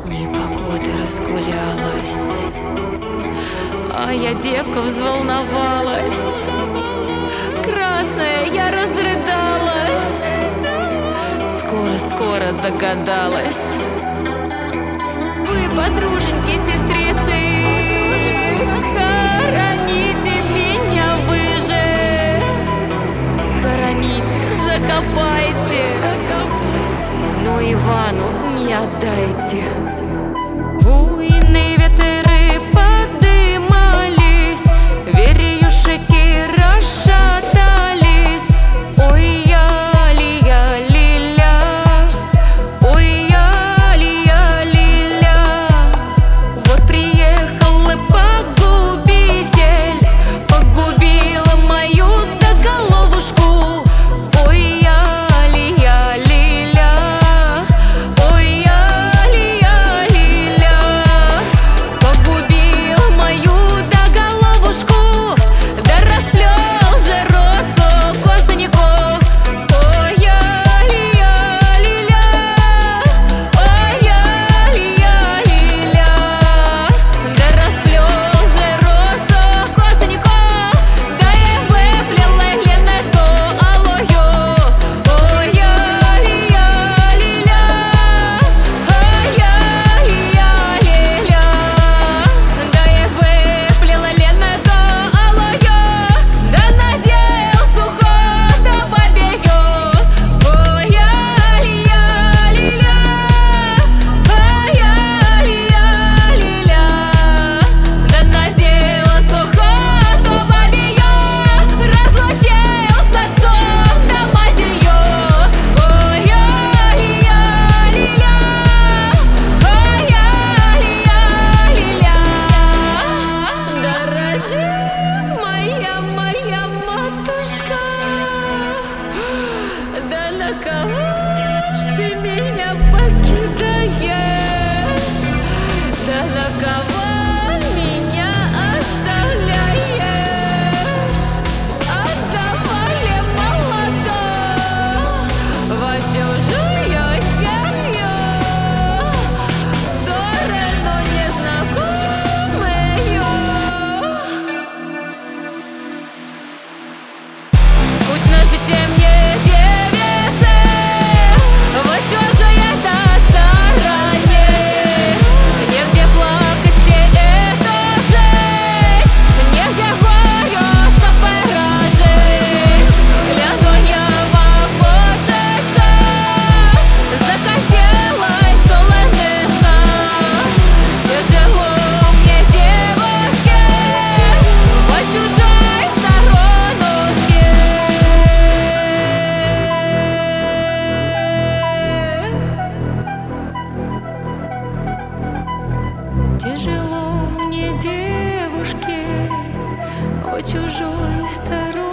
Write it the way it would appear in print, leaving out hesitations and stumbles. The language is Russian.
Непогода разгулялась, а я, девка, взволновалась. Красная, я разрыдалась. Скоро догадалась. Вы, подруженьки, сестрицы, схороните меня вы же. Схороните, закопайте, но Ивану не отдайте. Буйные ветры подымались, вереюшки расшатались. Ой, я лиля, ой, я лиля. Вот приехал и погубитель, погубила мою головушку. Ой, я лиля, ой, я лиля. Погубил мою головушку, да расплел же росу косоников. Ой, я лиля, ой, я лиля. Да расплел же росу косоников, да я выплела леной то алою. Ой, я лиля, ой, я лиля. Да я выплела леной то алою, да надел сухо да бабею. Ой, я лиля, ой, я лиля. Да надела сухо да бабею, разлучил с отцом да матерью. Ой, я лиля, ой, я лиля. Да ради моя матушка, да на кого ж ты меня покидаешь? Да на кого меня оставляешь? Отдавали молодого во чужую семью, в сторону незнакомую. Скучно жить мне, девице, в чужой-то стороне. Негде плакать это жить, негде горюшка поражить. Гляну я в окошечко, закатилась солнышко. Тяжело мне, девушке, по чужой сторонушке. Тяжело мне, девушке, в чужой стороне.